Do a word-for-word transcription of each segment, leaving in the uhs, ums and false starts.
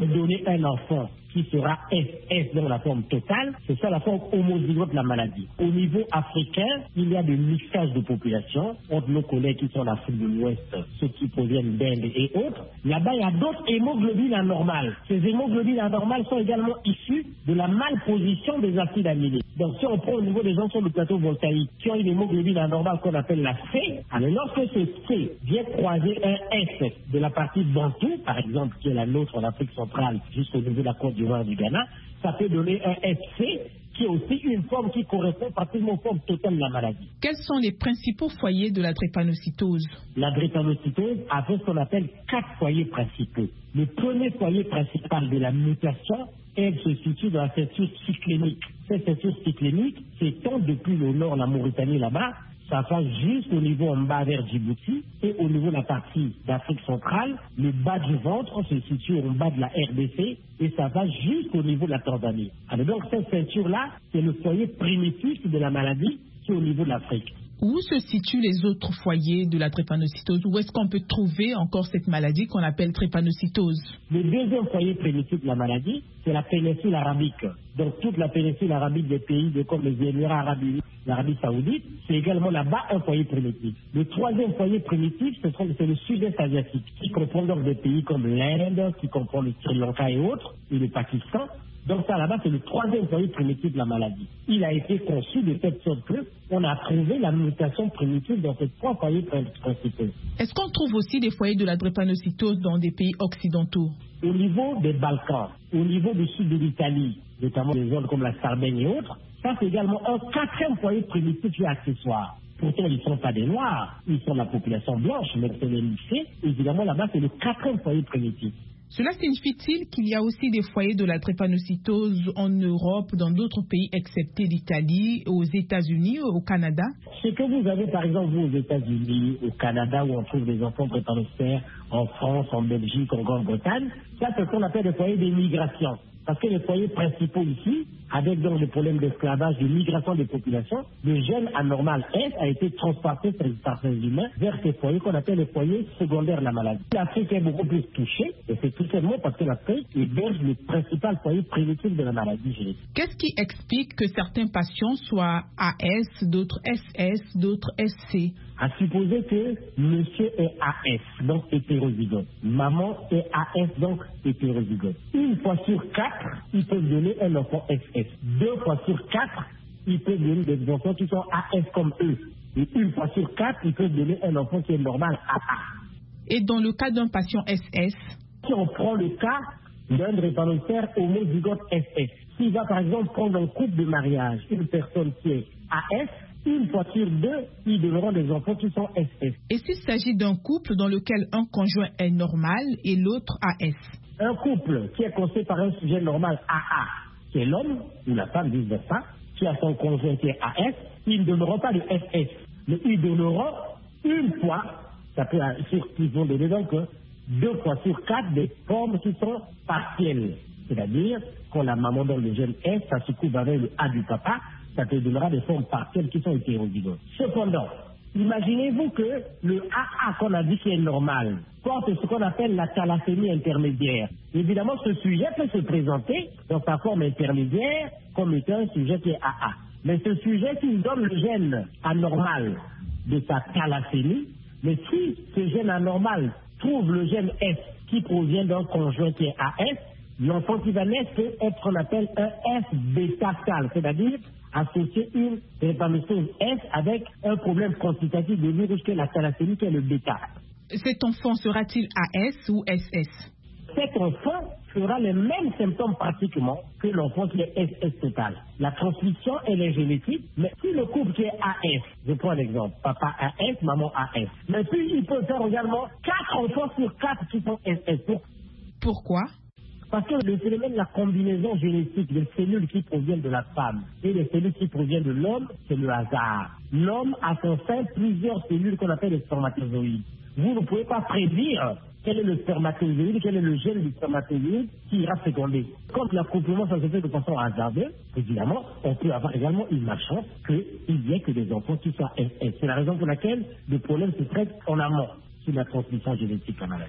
peuvent donner un enfant qui sera S S dans la forme totale, c'est ça la forme homozygote de la maladie. Au niveau africain, il y a des mixages de population entre nos collègues qui sont en Afrique de l'Ouest, ceux qui proviennent d'Inde et autres. Là-bas, il y a d'autres hémoglobines anormales. Ces hémoglobines anormales sont également issues de la malposition des acides amynés. Donc, si on prend au niveau des gens sur le plateau voltaïque qui ont une hémoglobine anormale qu'on appelle la C, alors lorsque ce C vient croiser un S de la partie bantou, par exemple, qui est la nôtre en Afrique centrale, jusqu'au niveau de la Côte d'Ivoire du Ghana, ça peut donner un S C qui est aussi une forme qui correspond pratiquement aux formes totales de la maladie. Quels sont les principaux foyers de la drépanocytose? La drépanocytose avait ce qu'on appelle quatre foyers principaux. Le premier foyer principal de la mutation, elle se situe dans la ceinture cyclénique. Cette ceinture cyclénique s'étend depuis le nord, la Mauritanie là-bas, ça va jusqu'au niveau en bas vers Djibouti et au niveau de la partie d'Afrique centrale, le bas du ventre se situe en bas de la R D C et ça va jusqu'au niveau de la Tanzanie. Alors donc cette ceinture-là, c'est le foyer primitif de la maladie qui est au niveau de l'Afrique. Où se situent les autres foyers de la drépanocytose? Où est-ce qu'on peut trouver encore cette maladie qu'on appelle drépanocytose? Le deuxième foyer primitif de la maladie, c'est la péninsule arabique. Donc toute la péninsule arabique des pays de, comme les Émirats arabes unis, l'Arabie saoudite, c'est également là-bas un foyer primitif. Le troisième foyer primitif, c'est le sud-est asiatique, qui comprend donc des pays comme l'Inde, qui comprend le Sri Lanka et autres, et le Pakistan. Donc ça là-bas, c'est le troisième foyer primitif de la maladie. Il a été conçu de telle sorte qu'on a trouvé la mutation primitive dans ces trois foyers principaux. Est-ce qu'on trouve aussi des foyers de la drépanocytose dans des pays occidentaux? Au niveau des Balkans, au niveau du sud de l'Italie, notamment des zones comme la Sardaigne et autres, ça c'est également un quatrième foyer primitif et accessoire. Pourtant, ils ne sont pas des Noirs, ils sont de la population blanche, mais c'est les lycées. Évidemment, là-bas, c'est le quatrième foyer primitif. Cela signifie-t-il qu'il y a aussi des foyers de la drépanocytose en Europe, dans d'autres pays, excepté l'Italie, aux États-Unis, au Canada? Ce que vous avez, par exemple, vous, aux États-Unis, au Canada, où on trouve des enfants drépanocytaires, en France, en Belgique, en Grande-Bretagne, ça, c'est ce qu'on appelle des foyers d'immigration. Parce que les foyers principaux ici, avec donc les problèmes d'esclavage, de migration des populations, le gène anormal S a été transporté par ces humains vers ces foyers qu'on appelle les foyers secondaires de la maladie. L'Afrique est beaucoup plus touchée, et c'est tout simplement parce que l'Afrique héberge le principal foyer primitif de la maladie génétique. Qu'est-ce qui explique que certains patients soient A S, d'autres S S, d'autres S C? À supposer que monsieur est A S, donc hétérozygote. Maman est A S, donc hétérozygote. Une fois sur quatre, ils peuvent donner un enfant S S. Deux fois sur quatre, ils peuvent donner des enfants qui sont A S comme eux. Et une fois sur quatre, ils peuvent donner un enfant qui est normal A A. Et dans le cas d'un patient S S? Si on prend le cas d'un drépanocytaire homozygote S S, s'il va par exemple prendre un couple de mariage, une personne qui est A S, une fois sur deux, ils donneront des enfants qui sont S S. Et s'il s'agit d'un couple dans lequel un conjoint est normal et l'autre A S? Un couple qui est constitué par un sujet normal A A, qui est l'homme ou la femme, vice-versa, qui a son conjoint qui est A S, ils ne donneront pas de S S, mais ils donneront une fois, ça peut sur qu'ils vont donner donc deux fois sur quatre des formes qui sont partielles. C'est-à-dire, quand la maman donne le gène S, ça se coupe avec le A du papa, ça te donnera des formes partielles qui sont hétérozygotes. Cependant, imaginez-vous que le A A qu'on a dit qui est normal porte ce qu'on appelle la thalassémie intermédiaire. Évidemment, ce sujet peut se présenter dans sa forme intermédiaire comme étant un sujet qui est A A. Mais ce sujet qui donne le gène anormal de sa thalassémie, mais si ce gène anormal trouve le gène S qui provient d'un conjoint qui est A S, l'enfant qui va naître peut être ce qu'on appelle un S bêta-tal, c'est-à-dire associer une drépanocytose S avec un problème quantitatif de virus qui est la thalassémie, qui est le bêta. Cet enfant sera-t-il A S ou S S? Cet enfant fera les mêmes symptômes pratiquement que l'enfant qui est S S total. La transmission, elle est génétique, mais si le couple qui est A S, je prends l'exemple, papa A S, maman A S, mais puis il peut faire également quatre enfants sur quatre qui sont S S. Pourquoi? Parce que le phénomène de la combinaison génétique des cellules qui proviennent de la femme et des cellules qui proviennent de l'homme, c'est le hasard. L'homme a son sein plusieurs cellules qu'on appelle les spermatozoïdes. Vous ne pouvez pas prédire quel est le spermatozoïde, quel est le gène du spermatozoïde qui ira féconder. Quand l'accouplement ça se fait de façon hasardeuse, évidemment, on peut avoir également une malchance qu'il n'y ait que des enfants qui soient S S. C'est la raison pour laquelle le problème se traite en amont sur la transmission génétique de la maladie.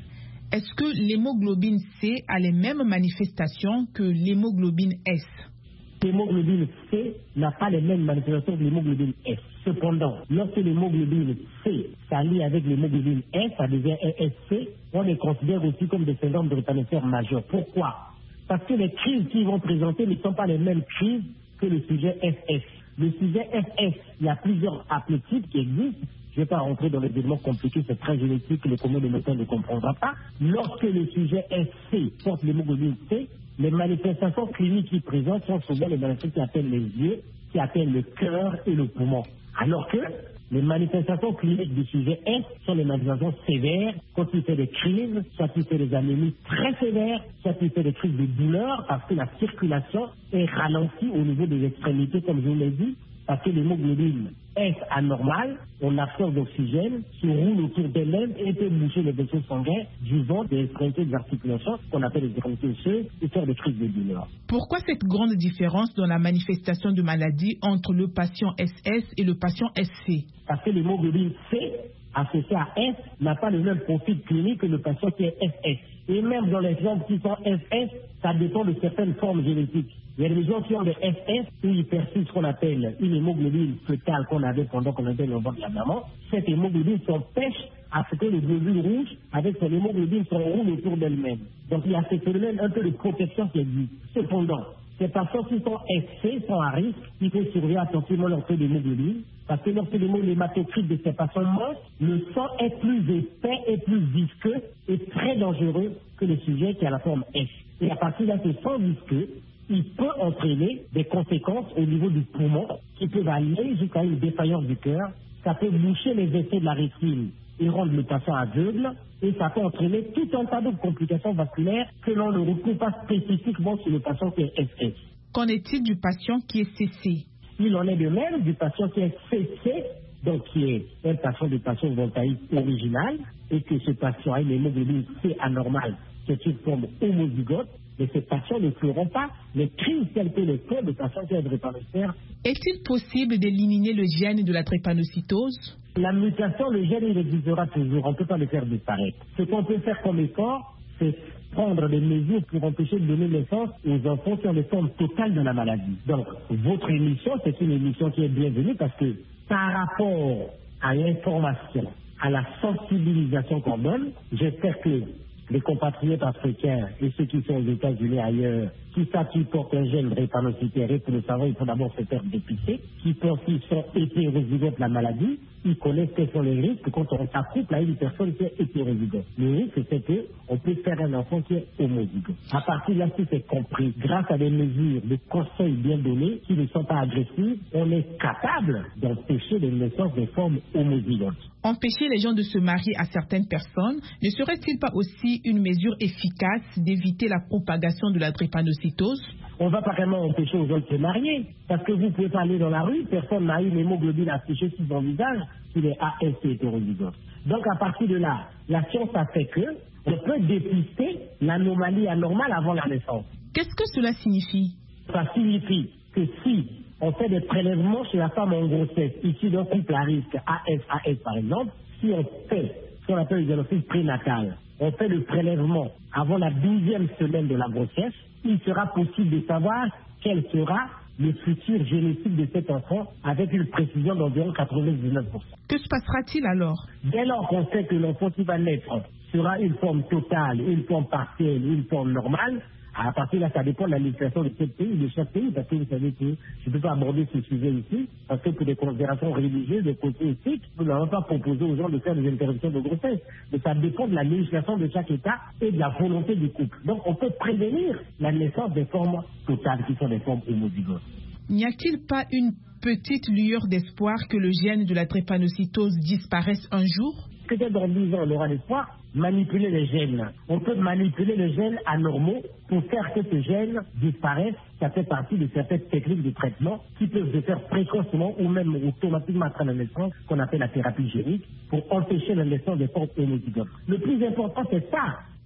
Est-ce que l'hémoglobine C a les mêmes manifestations que l'hémoglobine S? L'hémoglobine C n'a pas les mêmes manifestations que l'hémoglobine S. Cependant, lorsque l'hémoglobine C s'allie avec l'hémoglobine S, ça devient E S C, on les considère aussi comme des syndromes de drépanocytaire majeur. Pourquoi? Parce que les crises qu'ils vont présenter ne sont pas les mêmes crises que le sujet F S. Le sujet F S, il y a plusieurs haplotypes qui existent. Je ne vais pas rentrer dans les éléments compliqués, c'est très génétique, le commun des médecins ne comprendra pas. Lorsque le sujet F C porte l'hémoglobine C, les manifestations cliniques qui présentent sont souvent les manifestations qui appellent les yeux, qui appellent le cœur et le poumon. Alors que les manifestations cliniques du sujet S sont les manifestations sévères, quand il fait des crises, soit il fait des anémies très sévères, soit il fait des crises de douleur parce que la circulation est ralentie au niveau des extrémités, comme je vous l'ai dit, parce que l'hémoglobine est anormale, on absorbe d'oxygène, se roule autour des lèvres et peut boucher les vaisseaux sanguins du ventre, des extrémités des articulations, qu'on appelle les extrémités osseuses, et faire des crises de douleur. Pourquoi cette grande différence dans la manifestation de maladie entre le patient S S et le patient S C? Parce que l'hémoglobine C associé à S n'a pas le même profil clinique que le patient qui est F S. Et même dans les gens qui sont F S, ça dépend de certaines formes génétiques. Il y a des gens qui ont des F S où ils persistent ce qu'on appelle une hémoglobine fœtale qu'on avait pendant qu'on était dans le ventre de la maman. Cette hémoglobine s'empêche à ce que les globules rouges, avec son hémoglobine, se roulent autour d'elle-même. Donc il y a ce phénomène un peu de protection qui existe. Cependant, ces patients qui sont F C sont à risque, il faut surveiller attentivement leur taux d'hémoglobine, parce que lorsque l'hématocrite de ces patients monte, le sang est plus épais et plus visqueux et très dangereux que le sujet qui a la forme F. Et à partir de ce sang visqueux, il peut entraîner des conséquences au niveau du poumon qui peuvent aller jusqu'à une défaillance du cœur. Ça peut boucher les effets de la rétine et rendre le patient aveugle, et ça peut entraîner tout un tas de complications vasculaires que l'on ne retrouve pas spécifiquement sur le patient qui est F S. Qu'en est-il du patient qui est C C? Il en est de même du patient qui est C C, donc qui est un patient de patient voltaïque original, et que ce patient a une hémoglobine C anormale, c'est une forme homozygote, mais ces patients ne feront pas les crises telles que les cas de patients qui ont drépanocytaire. Est-il possible d'éliminer le gène de la drépanocytose? La mutation, le gène, il existera toujours, on ne peut pas le faire disparaître. Ce qu'on peut faire comme effort, c'est prendre des mesures pour empêcher de donner naissance aux enfants qui ont des formes totales de la maladie. Donc, votre émission, c'est une émission qui est bienvenue parce que par rapport à l'information, à la sensibilisation qu'on donne, j'espère que les compatriotes africains et ceux qui sont aux États-Unis et ailleurs, qui savent qu'ils portent un gène drépanocytaire, et pour le savoir, il faut d'abord se faire dépister, qui pensent qu'ils sont hétérozygotes de la maladie, ils connaissent quels sont les risques quand on s'accouple à une personne qui est hétérozygote. Le risque, c'est qu'on peut faire un enfant qui est homozygote. À partir de là, si c'est compris, grâce à des mesures, des conseils bien donnés, qui ne sont pas agressifs, on est capable d'empêcher les naissances des formes homozygotes. Empêcher les gens de se marier à certaines personnes, ne serait-il pas aussi une mesure efficace d'éviter la propagation de la drépanocytose? On ne va pas vraiment empêcher aux gens de se marier, parce que vous pouvez pas aller dans la rue, personne n'a une hémoglobine affichée sur son visage, qu'il est A S C hétérozygote. Donc à partir de là, la science a fait que on peut dépister l'anomalie anormale avant la naissance. Qu'est-ce que cela signifie? Ça signifie que si on fait des prélèvements chez la femme en grossesse, ici d'un couple à risque A S A S par exemple, si on fait ce qu'on appelle le diagnostic prénatal, on fait le prélèvement avant la douzième semaine de la grossesse, il sera possible de savoir quel sera le futur génétique de cet enfant avec une précision d'environ quatre-vingt-dix-neuf pour cent. Que se passera-t-il alors? Dès lors qu'on sait que l'enfant qui va naître sera une forme totale, une forme partielle, une forme normale, à partir de là, ça dépend de la législation de chaque pays, de chaque pays, parce que vous savez que je ne peux pas aborder ce sujet ici, parce que pour des considérations religieuses, des côtés éthiques, nous n'avons pas proposé aux gens de faire des interruptions de grossesse. Mais ça dépend de la législation de chaque État et de la volonté du couple. Donc on peut prévenir la naissance des formes totales, qui sont des formes homozygotes. N'y a-t-il pas une petite lueur d'espoir que le gène de la drépanocytose disparaisse un jour? Peut-être dans dix ans, on aura l'espoir. Manipuler les gènes. On peut manipuler les gènes anormaux pour faire que ces gènes disparaissent. Ça fait partie de certaines techniques de traitement qui peuvent se faire précocement ou même automatiquement après la naissance, qu'on appelle la thérapie génique, pour empêcher la naissance des formes homozygotes. Le plus important, c'est ça.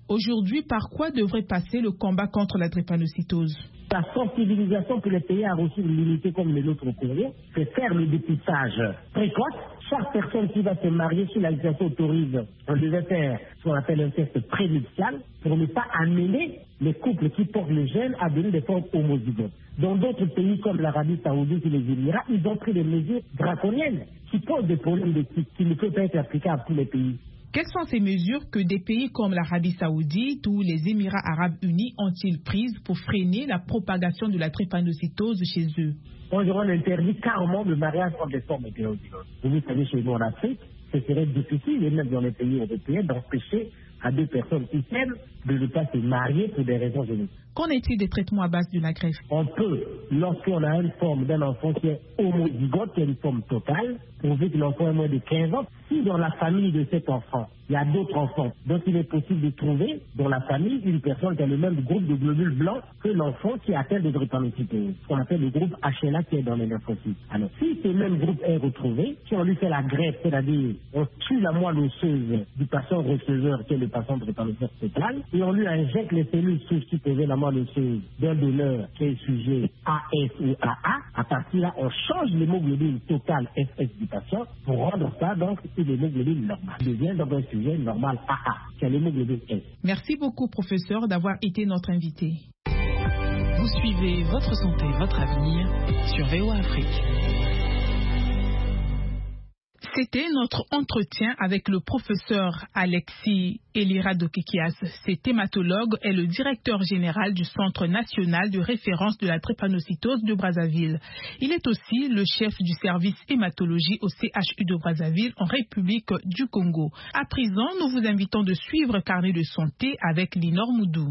Aujourd'hui, par quoi devrait passer le combat contre la drépanocytose? La sensibilisation que le pays a reçue de l'unité comme les autres pays, c'est faire le dépistage précoce. Chaque personne qui va se marier, si la législation autorise, on devait faire ce qu'on appelle un test prénuptial pour ne pas amener les couples qui portent le gène à donner des formes homozygotes. Dans d'autres pays comme l'Arabie Saoudite et les Émirats, ils ont pris des mesures draconiennes qui posent des problèmes de type qui ne peuvent pas être appliquées à tous les pays. Quelles sont ces mesures que des pays comme l'Arabie Saoudite ou les Émirats Arabes Unis ont-ils prises pour freiner la propagation de la drépanocytose chez eux? On interdit carrément le mariage entre les formes hétérozygotes. Vous savez, chez nous en Afrique, ce serait difficile, et même dans les pays européens, d'empêcher à deux personnes qui s'aiment de ne pas se marier pour des raisons génétiques. Qu'en est-il des traitements à base de la greffe? On peut, lorsqu'on a une forme d'un enfant qui est homozygote, qui est une forme totale, prouver que l'enfant est moins de quinze ans, si dans la famille de cet enfant, il y a d'autres enfants, donc il est possible de trouver dans la famille une personne qui a le même groupe de globules blancs que l'enfant qui a atteint de drépanocytose, ce qu'on appelle le groupe H L A qui est dans les lymphocytes. Alors, si ce même groupe est retrouvé, si on lui fait la greffe, c'est-à-dire on tue la moelle osseuse du patient receveur qui est le patient drépanocytose totale, et on lui injecte les cellules substituées la moelle osseuse d'un donneur qui est sujet A S ou A A, à partir de là, on change l'hémoglobine totale F S du patient pour rendre ça donc une hémoglobine normale. Il devient donc un sujet normal A A, qui a l'hémoglobine S. Merci beaucoup, professeur, d'avoir été notre invité. Vous suivez Votre Santé, Votre Avenir sur V O A Afrique. C'était notre entretien avec le professeur Alexis Elira-Dokikias. C'est hématologue et le directeur général du Centre national de référence de la drépanocytose de Brazzaville. Il est aussi le chef du service hématologie au C H U de Brazzaville en République du Congo. À présent, nous vous invitons de suivre Carnet de santé avec Linor Moudou.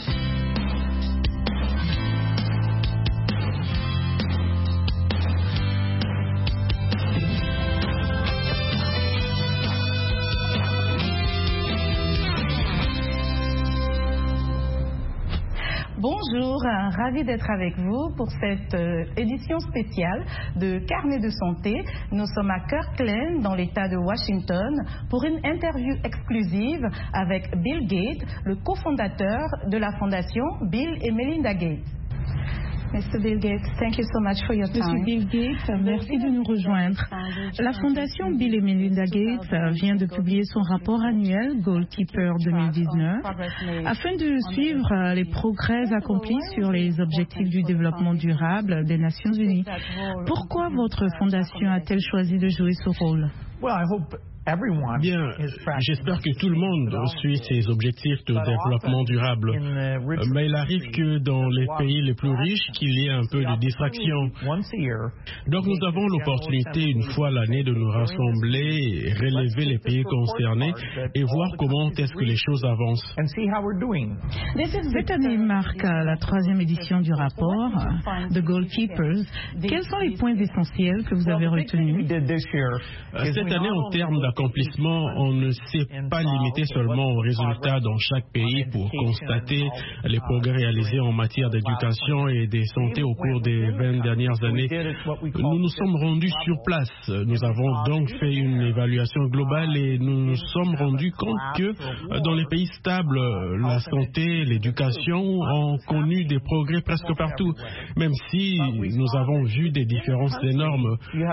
Bonjour, ravi d'être avec vous pour cette euh, édition spéciale de Carnet de santé. Nous sommes à Kirkland, dans l'État de Washington, pour une interview exclusive avec Bill Gates, le cofondateur de la fondation Bill et Melinda Gates. Monsieur Bill Gates, thank you so much for your time. Monsieur Bill Gates, merci de nous rejoindre. La Fondation Bill et Melinda Gates vient de publier son rapport annuel Goalkeeper deux mille dix-neuf afin de suivre les progrès accomplis sur les objectifs du développement durable des Nations Unies. Pourquoi votre fondation a-t-elle choisi de jouer ce rôle? Bien, j'espère que tout le monde suit ces objectifs de développement durable. Mais il arrive que dans les pays les plus riches, qu'il y ait un peu de distraction. Donc nous avons l'opportunité une fois l'année de nous rassembler, relever les pays concernés et voir comment est-ce que les choses avancent. Cette année marque la troisième édition du rapport The Goalkeepers. Quels sont les points essentiels que vous avez retenus? Cette année, en termes d'accomplissement, on ne s'est pas limité seulement aux résultats dans chaque pays pour constater les progrès réalisés en matière d'éducation et de santé au cours des vingt dernières années. Nous nous sommes rendus sur place. Nous avons donc fait une évaluation globale et nous nous sommes rendus compte que dans les pays stables, la santé, l'éducation ont connu des progrès presque partout, même si nous avons vu des différences énormes.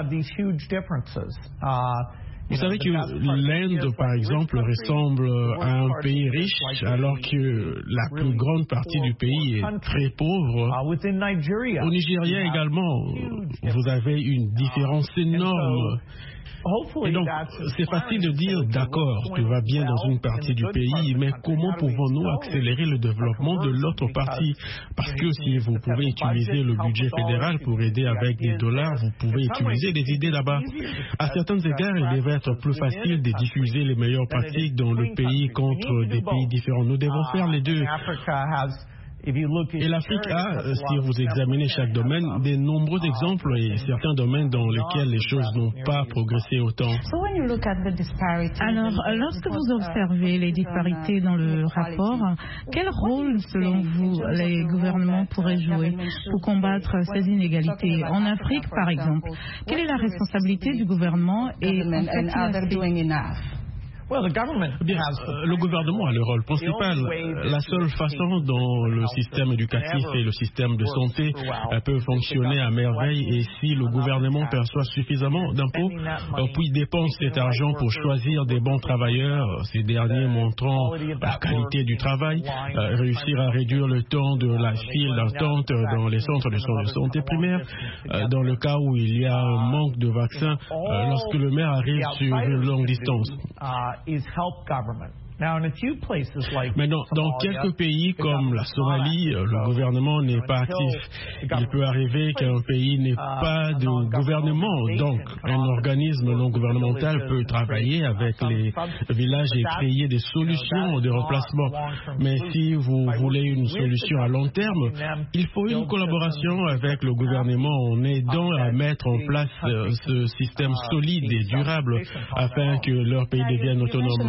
Vous savez que l'Inde, par exemple, ressemble à un pays riche, alors que la plus grande partie du pays est très pauvre. Au Nigeria également, vous avez une différence énorme. Et donc, c'est facile de dire, d'accord, tout va bien dans une partie du pays, mais comment pouvons-nous accélérer le développement de l'autre partie? Parce que si vous pouvez utiliser le budget fédéral pour aider avec des dollars, vous pouvez utiliser des idées là-bas. À certains égards, il devrait être plus facile de diffuser les meilleures pratiques dans le pays contre des pays différents. Nous devons faire les deux. Et l'Afrique a, si vous examinez chaque domaine, de nombreux exemples et certains domaines dans lesquels les choses n'ont pas progressé autant. Alors, lorsque vous observez les disparités dans le rapport, quel rôle, selon vous, les gouvernements pourraient jouer pour combattre ces inégalités? En Afrique, par exemple, quelle est la responsabilité du gouvernement et en fait, Bien, le gouvernement a le rôle principal. La seule façon dont le système éducatif et le système de santé peuvent fonctionner à merveille est si le gouvernement perçoit suffisamment d'impôts, puis dépense cet argent pour choisir des bons travailleurs, ces derniers montrant la qualité du travail, réussir à réduire le temps de la file d'attente dans les centres de soins de santé primaire, dans le cas où il y a un manque de vaccins, lorsque le maire arrive sur une longue distance. Maintenant, dans quelques pays comme la Somalie, le gouvernement n'est pas actif. Il peut arriver qu'un pays n'ait pas de gouvernement, donc un organisme non gouvernemental peut travailler avec les villages et créer des solutions de remplacement. Mais si vous voulez une solution à long terme, il faut une collaboration avec le gouvernement en aidant à mettre en place ce système solide et durable afin que leur pays devienne autonome.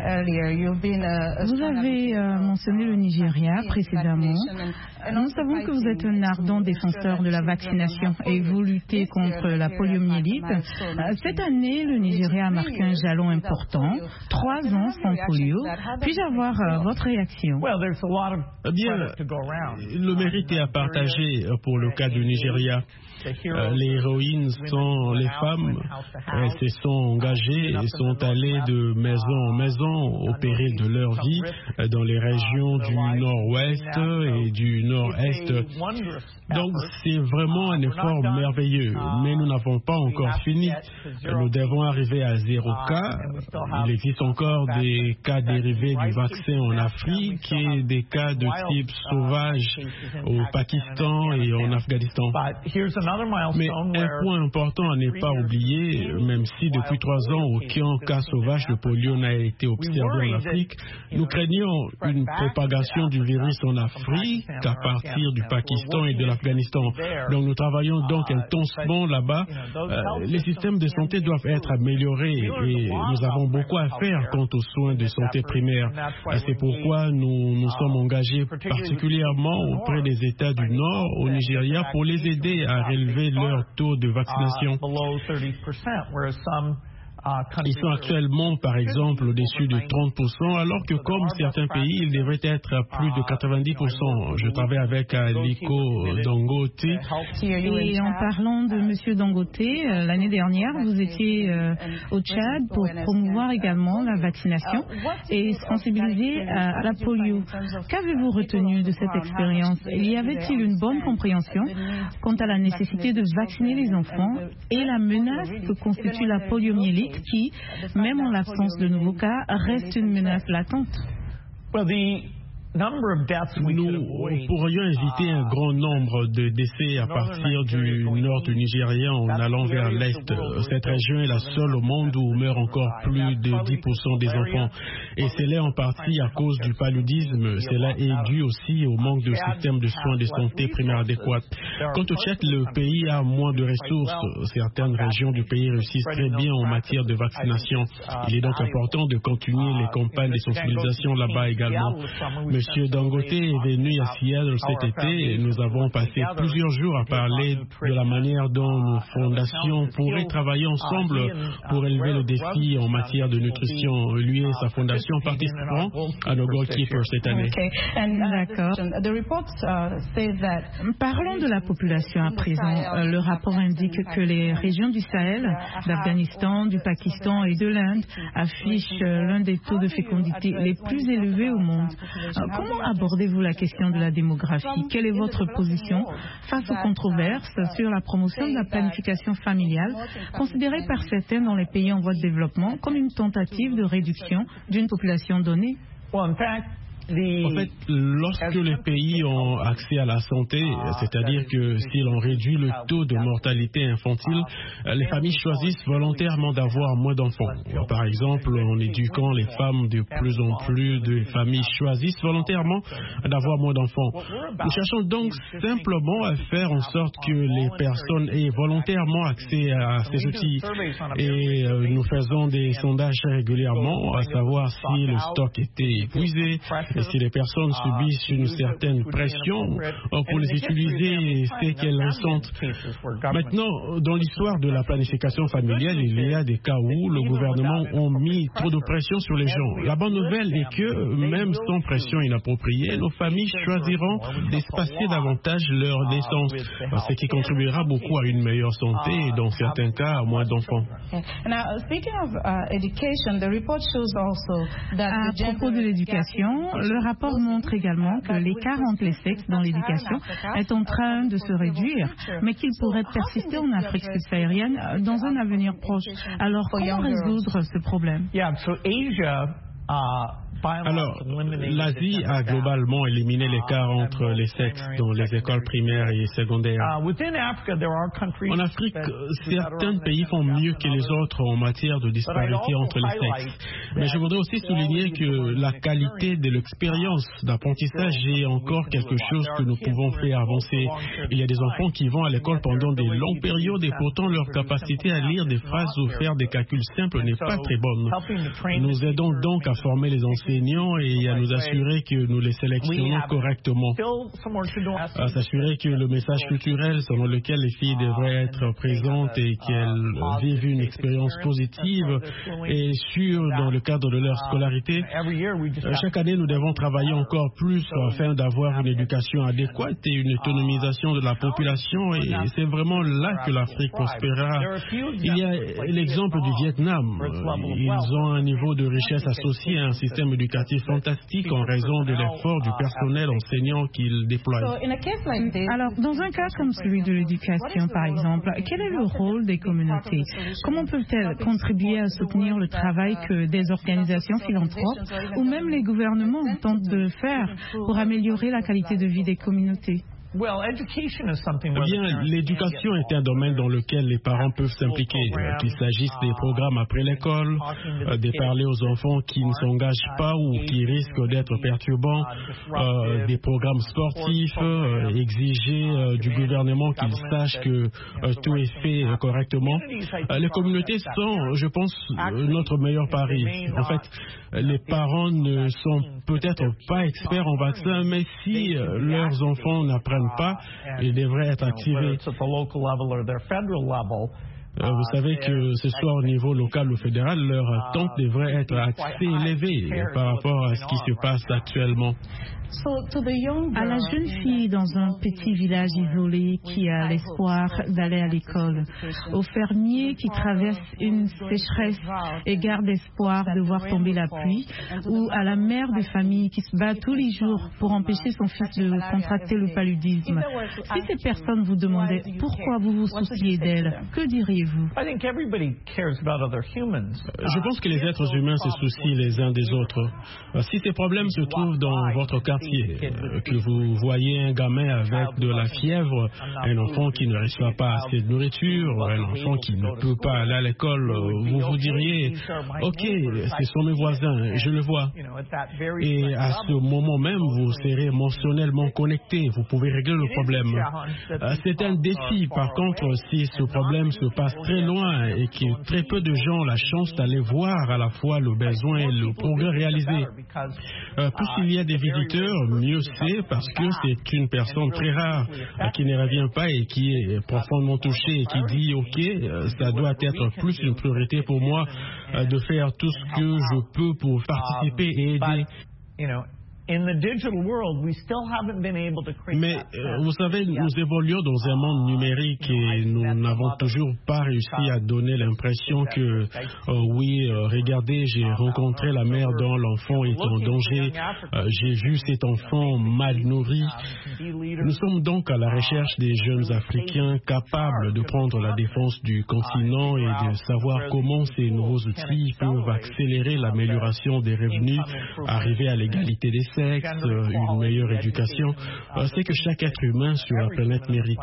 Vous avez euh, mentionné le Nigeria précédemment. Nous savons que vous êtes un ardent défenseur de la vaccination et vous luttez contre la poliomyélite. Cette année, le Nigeria a marqué un jalon important. Trois ans sans polio. Puis-je avoir euh, votre réaction? Bien, le mérite est à partager pour le cas du Nigeria. Euh, les héroïnes sont les femmes. Elles se sont engagées et sont allées de maison en maison opérer de leur vie euh, dans les régions du nord-ouest et du nord-est. Donc c'est vraiment un effort merveilleux, mais nous n'avons pas encore fini. Nous devons arriver à zéro cas. Il existe encore des cas dérivés du vaccin en Afrique et des cas de type sauvage au Pakistan et en Afghanistan. Mais un point important à ne pas oublier, même si depuis trois ans aucun cas sauvage de polio n'a été observé en Afrique, nous craignons une propagation du virus en Afrique à partir du Pakistan et de l'Afghanistan. Donc nous travaillons donc intensement là-bas. Euh, les systèmes de santé doivent être améliorés et nous avons beaucoup à faire quant aux soins de santé primaire. C'est pourquoi nous nous sommes engagés particulièrement auprès des États du Nord au Nigeria pour les aider à relever leur taux de vaccination. Ils sont actuellement, par exemple, au-dessus de trente pour cent, alors que comme certains pays, ils devraient être à plus de quatre-vingt-dix pour cent. Je travaille avec Aliko Dangote. Et en parlant de M. Dangote, l'année dernière, vous étiez euh, au Tchad pour promouvoir également la vaccination et sensibiliser à, à la polio. Qu'avez-vous retenu de cette expérience? Y avait-il une bonne compréhension quant à la nécessité de vacciner les enfants et la menace que constitue la poliomyélite, qui, même en l'absence de nouveaux cas, reste une menace latente? Nous pourrions éviter un grand nombre de décès à partir du nord du Nigeria en allant vers l'est. Cette région est la seule au monde où meurent encore plus de dix pour cent des enfants. Et c'est là en partie à cause du paludisme. Cela est dû aussi au manque de système de soins de santé primaire adéquat. Quant au Tchad, le pays a moins de ressources. Certaines régions du pays réussissent très bien en matière de vaccination. Il est donc important de continuer les campagnes de sensibilisation là-bas également. Monsieur Dangote est venu à Seattle cet été et nous avons passé plusieurs jours à parler de la manière dont nos fondations pourraient travailler ensemble pour élever le défi en matière de nutrition. Lui et sa fondation participeront à nos Goalkeepers cette année. D'accord. Parlons de la population à présent. Le rapport indique que les régions du Sahel, d'Afghanistan, du Pakistan et de l'Inde affichent l'un des taux de fécondité les plus élevés au monde. Comment abordez-vous la question de la démographie? Quelle est votre position face aux controverses sur la promotion de la planification familiale, considérée par certains dans les pays en voie de développement comme une tentative de réduction d'une population donnée? En fait, lorsque les pays ont accès à la santé, c'est-à-dire que si l'on réduit le taux de mortalité infantile, les familles choisissent volontairement d'avoir moins d'enfants. Par exemple, en éduquant les femmes, de plus en plus de familles choisissent volontairement d'avoir moins d'enfants. Nous cherchons donc simplement à faire en sorte que les personnes aient volontairement accès à ces outils. Et nous faisons des sondages régulièrement, à savoir si le stock était épuisé, Et si les personnes subissent une certaine pression pour les utiliser, c'est qu'elles ressentent. Maintenant, dans l'histoire de la planification familiale, il y a des cas où le gouvernement a mis trop de pression sur les gens. La bonne nouvelle est que, même sans pression inappropriée, nos familles choisiront d'espacer davantage leur naissance, ce qui contribuera beaucoup à une meilleure santé et, dans certains cas, à moins d'enfants. À propos de l'éducation, le rapport montre également que l'écart entre les sexes dans l'éducation est en train de se réduire, mais qu'il pourrait persister en Afrique subsaharienne dans un avenir proche. Alors, comment résoudre ce problème? Alors, l'Asie a globalement éliminé l'écart entre les sexes dans les écoles primaires et secondaires. En Afrique, certains pays font mieux que les autres en matière de disparité entre les sexes. Mais je voudrais aussi souligner que la qualité de l'expérience d'apprentissage est encore quelque chose que nous pouvons faire avancer. Il y a des enfants qui vont à l'école pendant des longues périodes et pourtant leur capacité à lire des phrases ou faire des calculs simples n'est pas très bonne. Nous aidons donc à former les enseignants et à nous assurer que nous les sélectionnons correctement. À s'assurer que le message culturel selon lequel les filles devraient être présentes et qu'elles vivent une expérience positive est sûr dans le cadre de leur scolarité. Chaque année, nous devons travailler encore plus afin d'avoir une éducation adéquate et une autonomisation de la population, et c'est vraiment là que l'Afrique prospérera. Il y a l'exemple du Vietnam. Ils ont un niveau de richesse associé à un système éducatif fantastique en raison de l'effort du personnel enseignant qu'ils déploient. Alors, dans un cas comme celui de l'éducation, par exemple, quel est le rôle des communautés? Comment peuvent-elles contribuer à soutenir le travail que des organisations philanthropes ou même les gouvernements tentent de faire pour améliorer la qualité de vie des communautés? Bien, l'éducation est un domaine dans lequel les parents peuvent s'impliquer, qu'il s'agisse des programmes après l'école, de parler aux enfants qui ne s'engagent pas ou qui risquent d'être perturbants, euh, des programmes sportifs, euh, exiger euh, du gouvernement qu'il sache que euh, tout est fait euh, correctement. Euh, les communautés sont, je pense, euh, notre meilleur pari. En fait, les parents ne sont peut-être pas experts en vaccins, mais si euh, leurs enfants n'apprennent pas, ils devraient être activés. Euh, vous savez que ce soit au niveau local ou fédéral, leur attente devrait être assez élevée par rapport à ce qui se passe actuellement. À la jeune fille dans un petit village isolé qui a l'espoir d'aller à l'école, au fermier qui traverse une sécheresse et garde espoir de voir tomber la pluie, ou à la mère de famille qui se bat tous les jours pour empêcher son fils de contracter le paludisme. Si ces personnes vous demandaient pourquoi vous vous souciez d'elles, que diriez-vous? Je pense que les êtres humains se soucient les uns des autres. Si ces problèmes se trouvent dans votre quartier, que vous voyez un gamin avec de la fièvre, un enfant qui ne reçoit pas assez de nourriture, un enfant qui ne peut pas aller à l'école, vous vous diriez, ok, ce sont mes voisins, je le vois. Et à ce moment même, vous serez émotionnellement connecté, vous pouvez régler le problème. C'est un défi, par contre, si ce problème se passe très loin et que très peu de gens ont la chance d'aller voir à la fois le besoin et le progrès réalisé. Euh, plus il y a des visiteurs, mieux c'est, parce que c'est une personne très rare euh, qui ne revient pas et qui est profondément touchée et qui dit ok, euh, ça doit être plus une priorité pour moi euh, de faire tout ce que je peux pour participer et aider. Mais euh, vous savez, nous évoluons dans un monde numérique et nous n'avons toujours pas réussi à donner l'impression que euh, oui, euh, regardez, j'ai rencontré la mère dont l'enfant est en danger, euh, j'ai vu cet enfant mal nourri. Nous sommes donc à la recherche des jeunes Africains capables de prendre la défense du continent et de savoir comment ces nouveaux outils peuvent accélérer l'amélioration des revenus, arriver à l'égalité des sexes, une meilleure éducation. C'est que chaque être humain sur la planète mérite.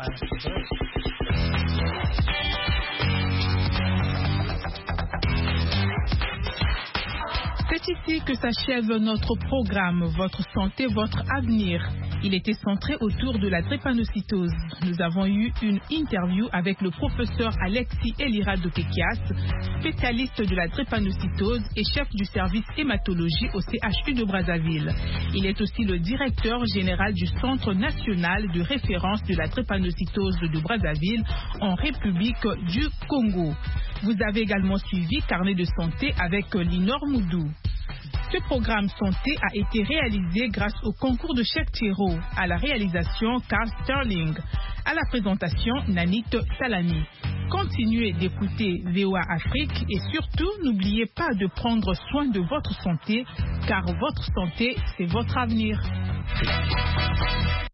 C'est C'est ici que s'achève notre programme Votre santé, votre avenir. Il était centré autour de la drépanocytose. Nous avons eu une interview avec le professeur Alexis Elira Dokekias, spécialiste de la drépanocytose et chef du service hématologie au C H U de Brazzaville. Il est aussi le directeur général du Centre national de référence de la drépanocytose de Brazzaville en République du Congo. Vous avez également suivi Carnet de santé avec Linor Moudou. Ce programme santé a été réalisé grâce au concours de Cheikh Thiro, à la réalisation Carl Sterling, à la présentation Nanit Salami. Continuez d'écouter V O A Afrique et surtout n'oubliez pas de prendre soin de votre santé car votre santé c'est votre avenir.